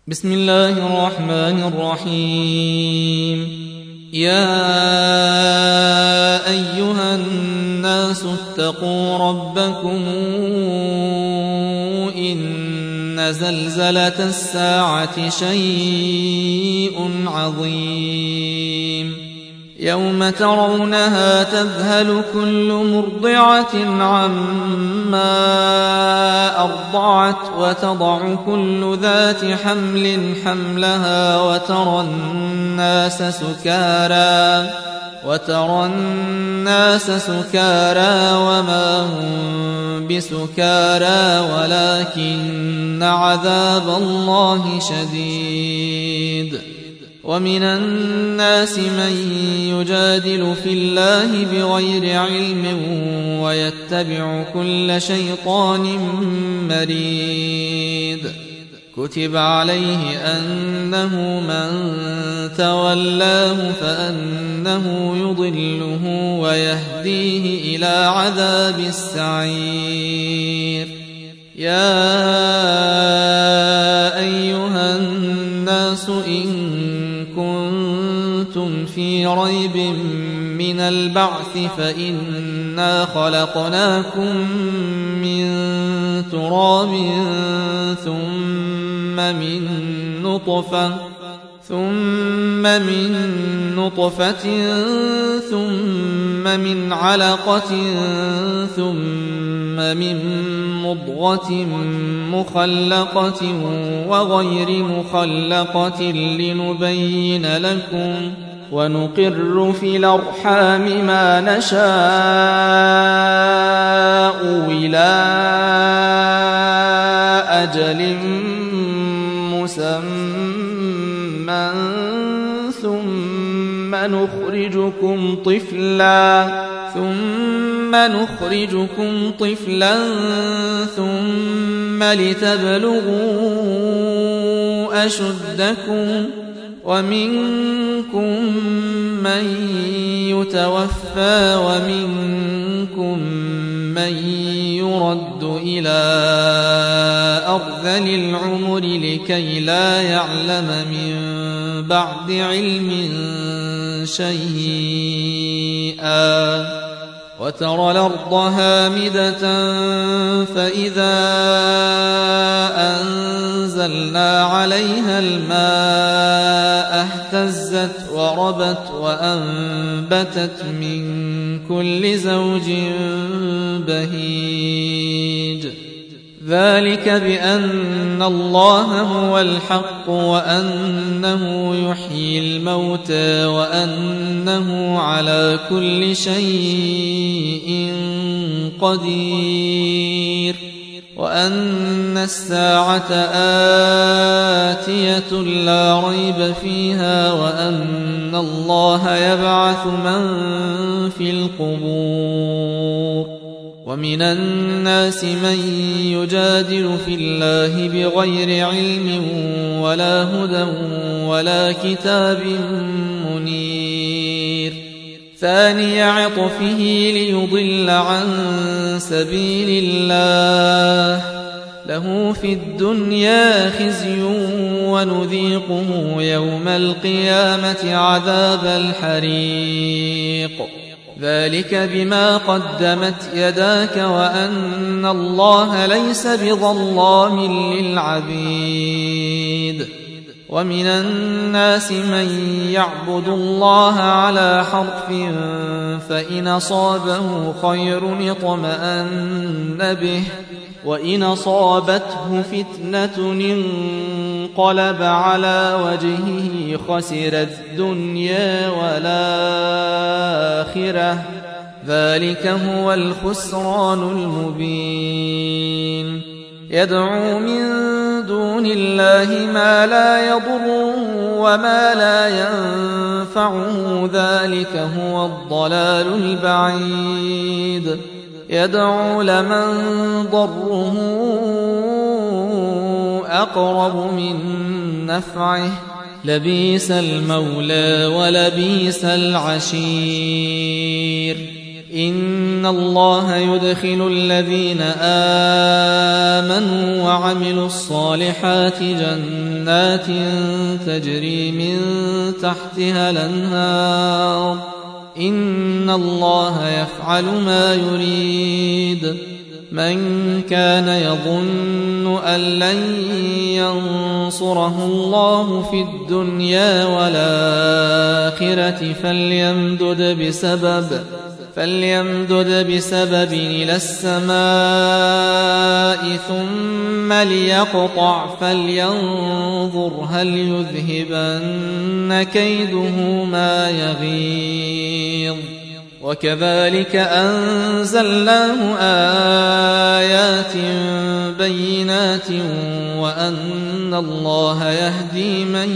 بسم الله الرحمن الرحيم. يا أيها الناس اتقوا ربكم إن زلزلة الساعة شيء عظيم يوم ترونها تذهل كل مرضعة عما أرضعت وتضع كل ذات حمل حملها وترى الناس سكارى وما هم بسكارى ولكن عذاب الله شديد. ومن الناس من يجادل في الله بغير علم ويتبع كل شيطان مريد. كتب عليه أنه من تولاه فأنه يضله ويهديه إلى عذاب السعير. يا أيها الناس إن كنتم في ريب من البعث فإنا خلقناكم من تراب ثم من نطفة ثم من علقة ثم من مضغة مخلقة وغير مخلقة لنبين لكم ونقر في الأرحام ما نشاء إلى أجل مسمى ثم نخرجكم طفلا ثم لتبلغوا أشدكم ومنكم من يتوفى ومنكم من يرد إلى أرذل العمر لكي لا يعلم من بعد علم شيئا. وترى الأرض هامدة فإذا أنزلنا عليها الماء اهتزت وربت وأنبتت من كل زوج بهيج. ذلك بأن الله هو الحق وأنه يحيي الموتى وأنه على كل شيء قدير وأن الساعة آتية لا ريب فيها وأن الله يبعث من في القبور. ومن الناس من يجادل في الله بغير علم ولا هدى ولا كتاب منير. ثاني عطفه ليضل عن سبيل الله له في الدنيا خزي ونذيقه يوم القيامة عذاب الحريق. ذلك بما قدمت يداك وأن الله ليس بظلام للعبيد. ومن الناس من يعبد الله على حرف فإن أصابه خير اطمأن به وإن أصابته فتنة انقلب على وجهه خسر الدنيا والآخرة ذلك هو الخسران المبين. يدعو من دون الله ما لا يضره وما لا ينفعه ذلك هو الضلال البعيد. يدعو لمن ضره أقرب من نفعه لبئس المولى ولبئس العشير. إن الله يدخل الذين آمنوا وعملوا الصالحات جنات تجري من تحتها الأنهار إن الله يفعل ما يريد من كان يظن أن لن ينصره الله في الدنيا والآخرة فليمدد بسبب إلى السماء ثم ليقطع فلينظر هل يذهبن كيده ما يغيظ وكذلك أنزلناه آيات بينات وأن الله يهدي من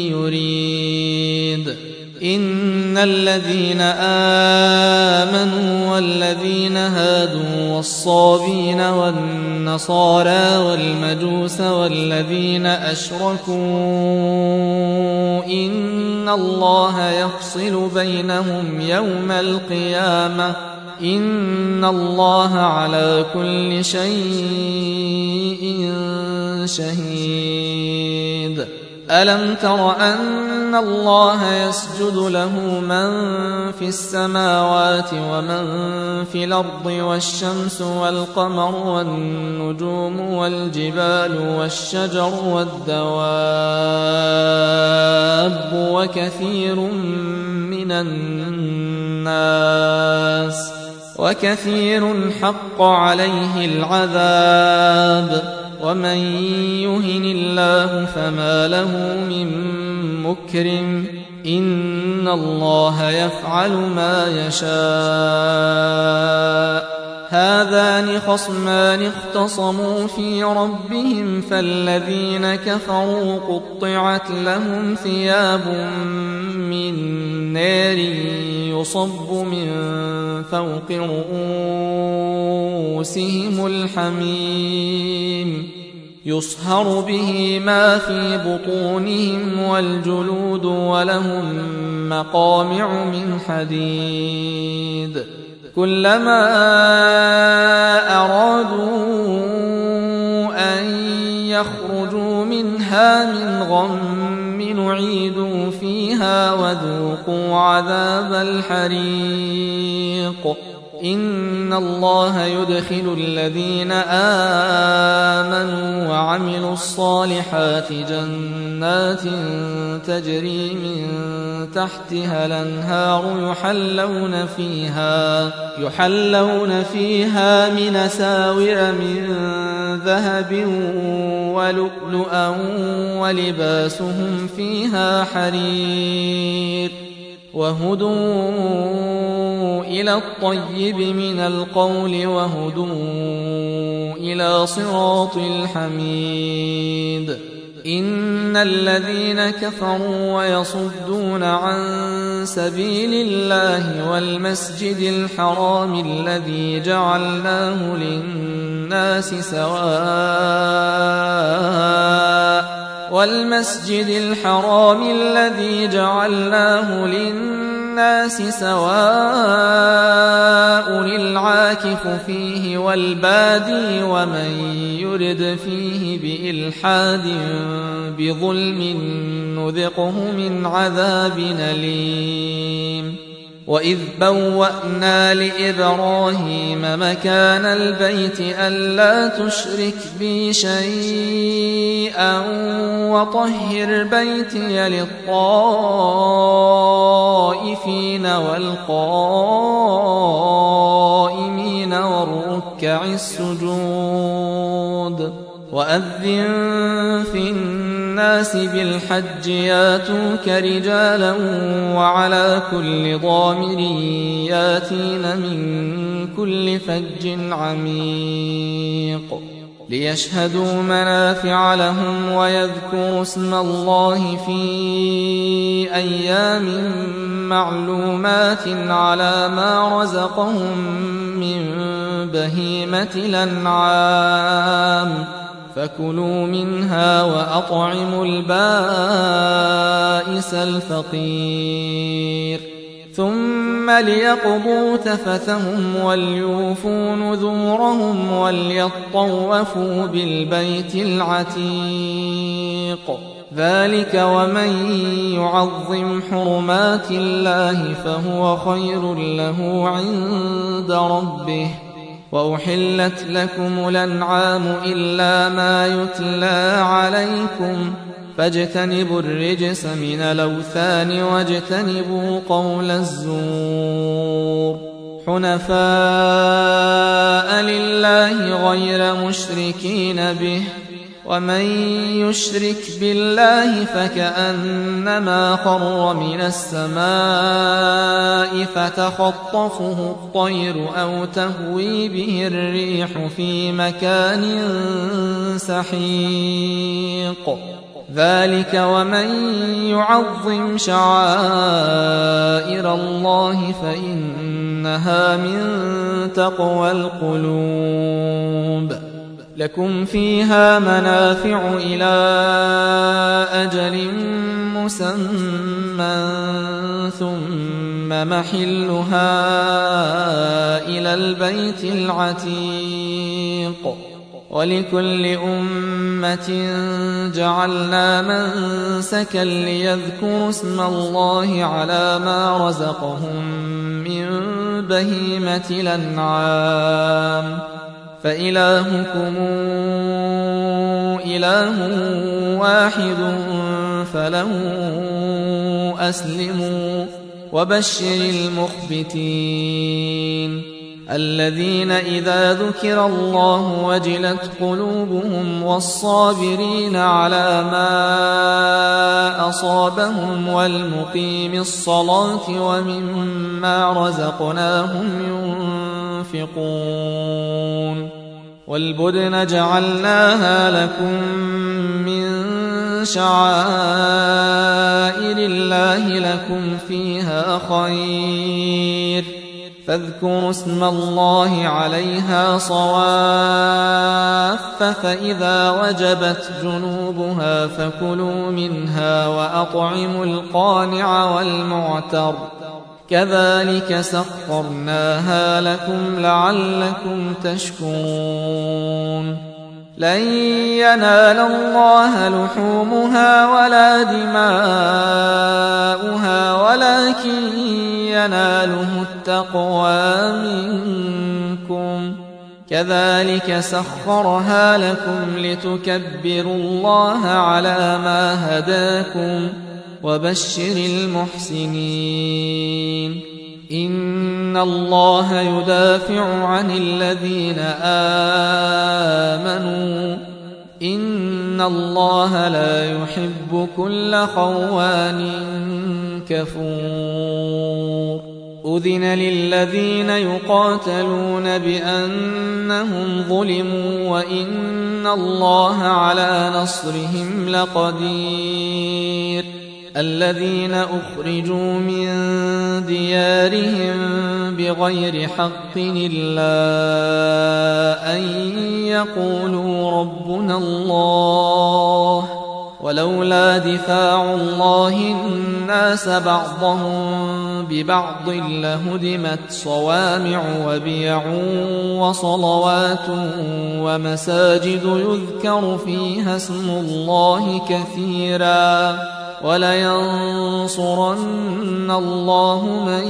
يريد إن الذين آمنوا والذين هادوا والصابين والنصارى والمجوس والذين أشركوا إن الله يفصل بينهم يوم القيامة إن الله على كل شيء شهيد ألم تر أن الله يسجد له من في السماوات ومن في الأرض والشمس والقمر والنجوم والجبال والشجر والدواب وكثير حق عليه العذاب ومن يهن الله فما له من مكرم إن الله يفعل ما يشاء هذان خصمان اختصموا في ربهم فالذين كفروا قطعت لهم ثياب من نار يصب من فوق رؤوسهم الحميم يصهر به ما في بطونهم والجلود ولهم مقامع من حديد كلما أرادوا أن يخرجوا منها من غم نعيدوا فيها وذوقوا عذاب الحريق إن الله يدخل الذين آمنوا وعملوا الصالحات جنات تجري من تحتها الأنهار يحلون فيها من أساور من ذهب ولؤلؤا ولباسهم فيها حرير وهدوا إلى الطيب من القول وهدوا إلى صراط الحميد إن الذين كفروا ويصدون عن سبيل الله والمسجد الحرام الذي جعلناه للناس سواء العاكف فيه والبادي ومن يرد فيه بإلحاد بظلم نذقه من عذاب أليم وإذ بوأنا لإبراهيم مكان البيت ألا تشرك بي شيئا وطهر بيتي للطائفين والقائمين والركع السجود وأذن في الناس بالحج ياتوك رجالا وعلى كل ضامر ياتين من كل فج عميق ليشهدوا منافع لهم ويذكروا اسم الله في أيام معلومات على ما رزقهم من بهيمة الأنعام فكلوا منها وأطعموا البائس الفقير ثم ثم ليقضوا تفثهم وليوفوا نذورهم وليطوفوا بالبيت العتيق ذلك ومن يعظم حرمات الله فهو خير له عند ربه. وأحلت لكم الأنعام إلا ما يتلى عليكم فاجتنبوا الرجس من الأوثان واجتنبوا قول الزور حنفاء لله غير مشركين به ومن يشرك بالله فكأنما خر من السماء فتخطفه الطير أو تهوي به الريح في مكان سحيق ذلك ومن يعظم شعائر الله فإنها من تقوى القلوب. لكم فيها منافع إلى أجل مسمى ثم محلها إلى البيت العتيق ولكل أمة جعلنا منسكا ليذكروا اسم الله على ما رزقهم من بهيمة الأنعام فإلهكم إله واحد فله أسلموا وبشر المخبتين الذين إذا ذكر الله وجلت قلوبهم والصابرين على ما أصابهم والمقيم الصلاة ومما رزقناهم ينفقون والبدن جعلناها لكم من شعائر الله لكم فيها خير فاذكروا اسم الله عليها صواف فإذا وجبت جنوبها فكلوا منها وأطعموا القانع والمعتر كذلك سخرناها لكم لعلكم تشكرون لن ينال الله لحومها ولا دماؤها ولكن يناله التقوى منكم كذلك سخرها لكم لتكبروا الله على ما هداكم وبشر المحسنين إن الله يدافع عن الذين آمنوا إن الله لا يحب كل خوان كفور أذن للذين يقاتلون بأنهم ظلموا وإن الله على نصرهم لقدير الذين أخرجوا من ديارهم بغير حق إلا أن يقولوا ربنا الله ولولا دفاع الله الناس بعضهم ببعض لهدمت صوامع وبيع وصلوات ومساجد يذكر فيها اسم الله كثيرا ولينصرن الله من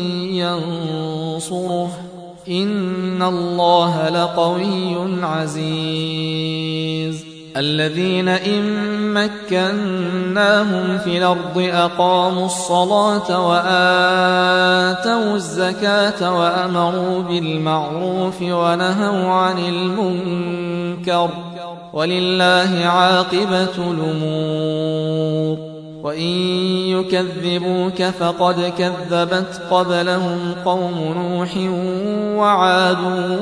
ينصره إن الله لقوي عزيز الذين إن مكناهم في الأرض أقاموا الصلاة وآتوا الزكاة وأمروا بالمعروف ونهوا عن المنكر ولله عاقبة الأمور وإن يكذبوك فقد كذبت قبلهم قوم نوح وعاد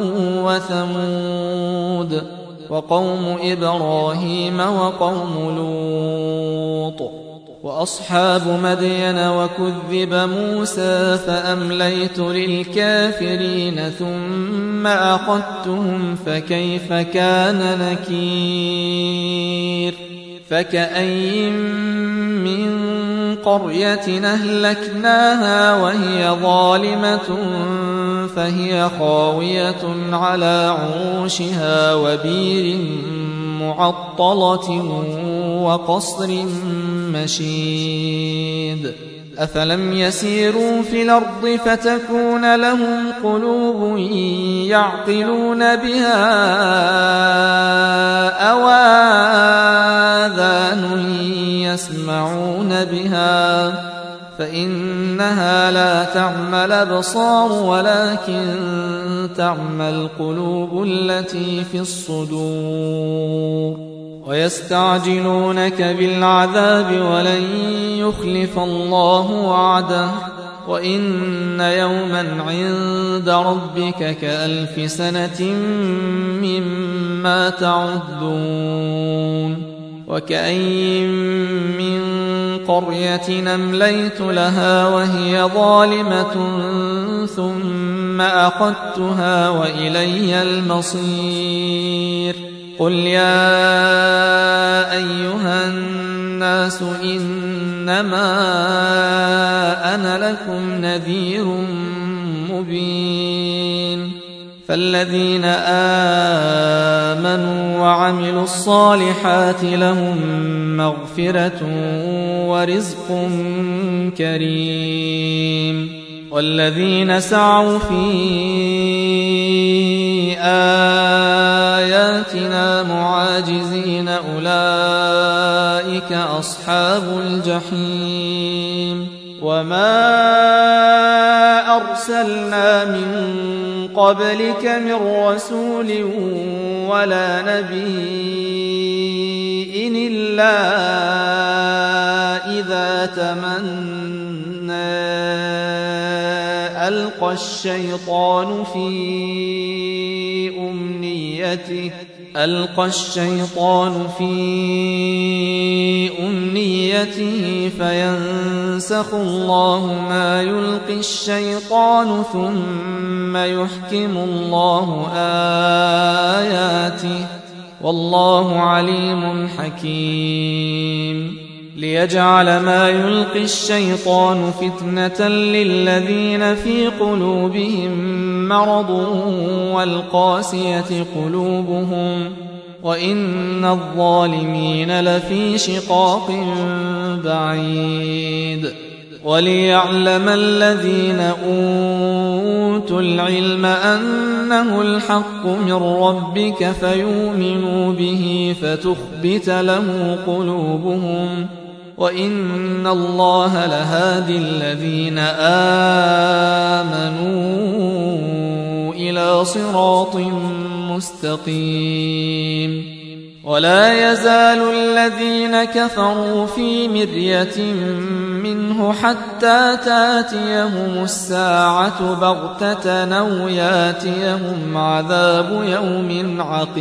وثمود وقوم إبراهيم وقوم لوط وأصحاب مدين وكذب موسى فأمليت للكافرين ثم أخذتهم فكيف كان نكير فكأين من قرية أهلكناها وهي ظالمة فهي خاوية على عروشها وبير معطلة وقصر مشيد أفلم يسيروا في الأرض فتكون لهم قلوب يعقلون بها أو آذان يسمعون بها فإنها لا تعمى الأبصار ولكن تعمى القلوب التي في الصدور ويستعجلونك بالعذاب ولن يخلف الله وعده وإن يوما عند ربك كألف سنة مما تعدون وكأين من قرية أمليت لها وهي ظالمة ثم أخذتها وإلي المصير قل يا أيها الناس إنما أنا لكم نذير مبين فالذين آمنوا وعملوا الصالحات لهم مغفرة ورزق كريم والذين سعوا في آياتنا معاجزين أولئك أصحاب الجحيم وما أرسلنا من قبلك من رسول ولا نبي إلا إذا تمنى ألقى الشيطان في أمنيته فينسخ الله ما يلقي الشيطان ثم يحكم الله آياته والله عليم حكيم ليجعل ما يلقي الشيطان فتنة للذين في قلوبهم مرض والقاسية قلوبهم وإن الظالمين لفي شقاق بعيد وليعلم الذين أوتوا العلم أنه الحق من ربك فيؤمنوا به فتخبت له قلوبهم وإن الله لهادي الذين آمنوا إلى صراط مستقيم ولا يزال الذين كفروا في مرية منه حتى تاتيهم الساعة بغتة أو ياتيهم عذاب يوم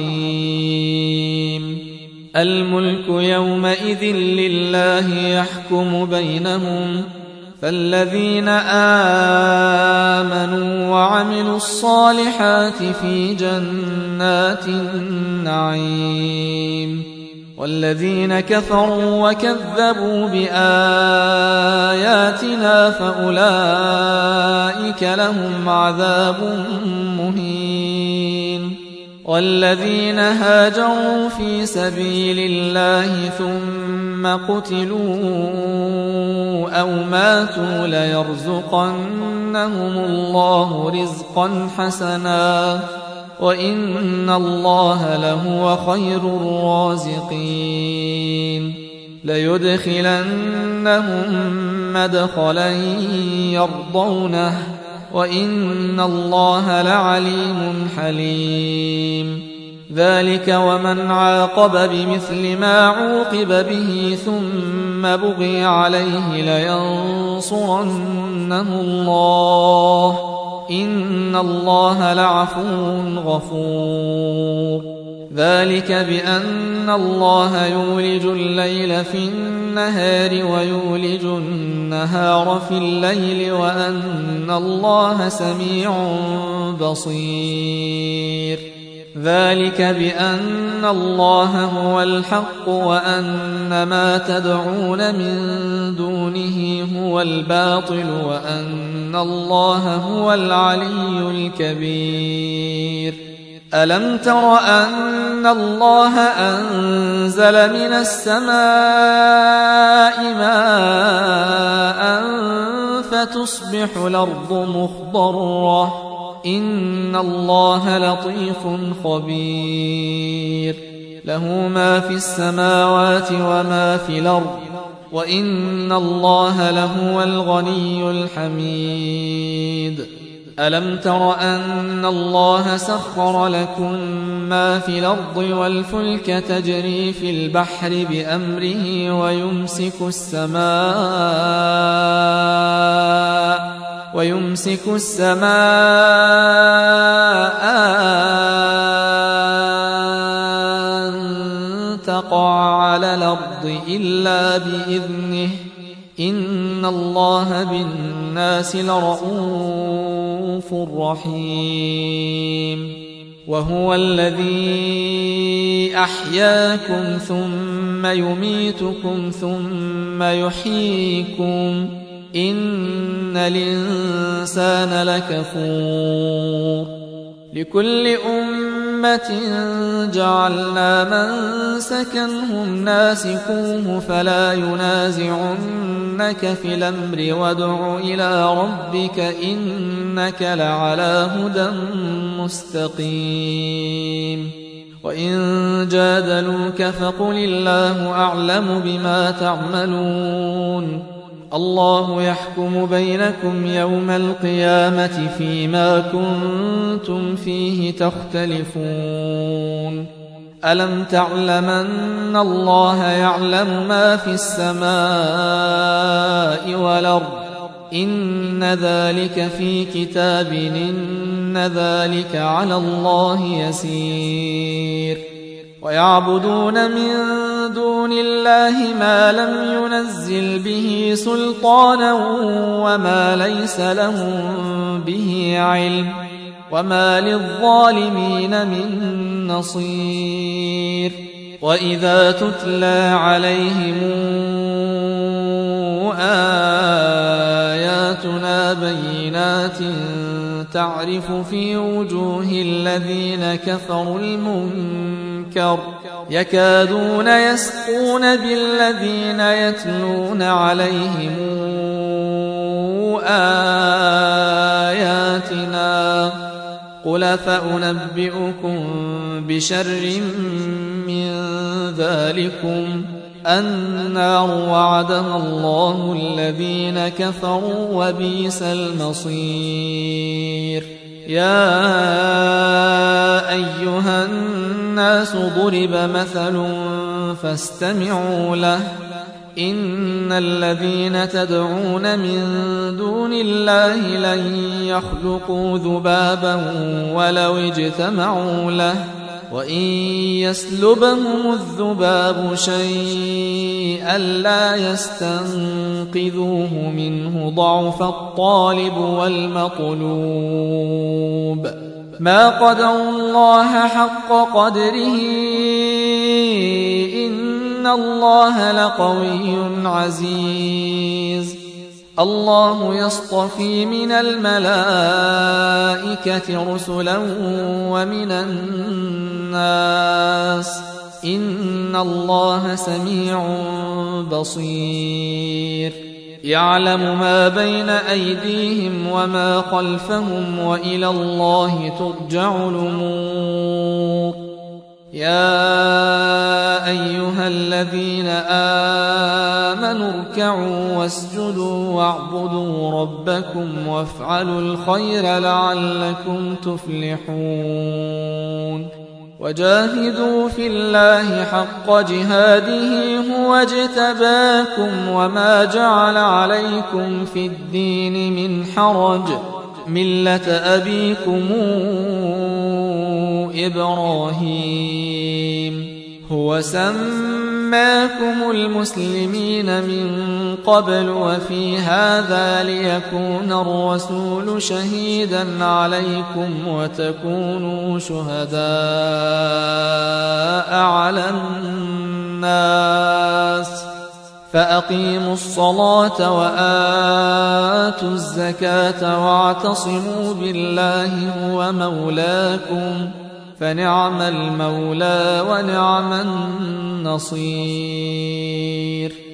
عقيم الملك يومئذ لله يحكم بينهم فالذين آمنوا وعملوا الصالحات في جنات النعيم والذين كفروا وكذبوا بآياتنا فأولئك لهم عذاب مهين والذين هاجروا في سبيل الله ثم قتلوا أو ماتوا ليرزقنهم الله رزقا حسنا وإن الله لهو خير الرازقين ليدخلنهم مدخلا يرضونه وإن الله لعليم حليم ذلك ومن عاقب بمثل ما عوقب به ثم بغي عليه لينصرنه الله إن الله لعفو غفور ذلك بأن الله يولج الليل في النهار ويولج النهار في الليل وأن الله سميع بصير ذلك بأن الله هو الحق وأن ما تدعون من دونه هو الباطل وأن الله هو العلي الكبير. ألم تر أن الله أنزل من السماء ماء فتصبح الأرض مخضرة إن الله لطيف خبير له ما في السماوات وما في الأرض وإن الله لهو الغني الحميد. ألم تر أن الله سخر لكم ما في الأرض والفلك تجري في البحر بأمره ويمسك السماء أن تقع على الأرض إلا بإذنه إن الله بالناس لرءوف رحيم. وهو الذي أحياكم ثم يميتكم ثم يحييكم إن الإنسان لكفور. لكل أمة جعلنا منسكا هم ناسكوه فلا ينازعنك في الأمر وادع إلى ربك إنك لعلى هدى مستقيم. وإن جادلوك فقل الله أعلم بما تعملون الله يحكم بينكم يوم القيامة فيما كنتم فيه تختلفون. ألم تعلم أن الله يعلم ما في السماء والأرض إن ذلك في كتاب إن ذلك على الله يسير. ويعبدون من دون الله ما لم ينزل به سلطانا وما ليس لهم به علم وما للظالمين من نصير. وإذا تتلى عليهم آياتنا بينات تعرف في وجوه الذين كفروا المنكر يكادون يسقون بالذين يتلون عليهم آياتنا قل فأنبئكم بشر من ذلكم النار وعدها الله الذين كفروا وبئس المصير. يا أيها الناس ضرب مثل فاستمعوا له إن الذين تدعون من دون الله لن يخلقوا ذبابا ولو اجتمعوا له وإن يسلبهم الذباب شيئا لا يستنقذوه منه ضعف الطالب والمطلوب. ما قدروا الله حق قدره إن الله لقوي عزيز. الله يصطفي من الملائكة رسلا ومن الناس إن الله سميع بصير. يعلم ما بين أيديهم وما خلفهم وإلى الله ترجع الأمور. يا أيها الذين آمنوا اركعوا واسجدوا واعبدوا ربكم وافعلوا الخير لعلكم تفلحون. وجاهدوا في الله حق جهاده هو اجتباكم وما جعل عليكم في الدين من حرج ملة أبيكم إبراهيم هو سماكم المسلمين من قبل وفي هذا ليكون الرسول شهيدا عليكم وتكونوا شهداء على الناس فأقيموا الصلاة وآتوا الزكاة واعتصموا بالله هو مولاكم فنعم المولى ونعم النصير.